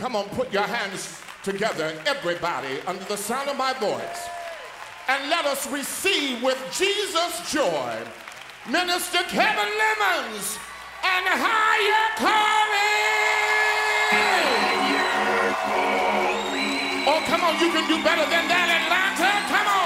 Come on, put your hands together, everybody, under the sound of my voice. And let us receive with Jesus' joy, Minister Kevin Lemons and Higher Calling. Oh, come on, you can do better than that, Atlanta. Come on.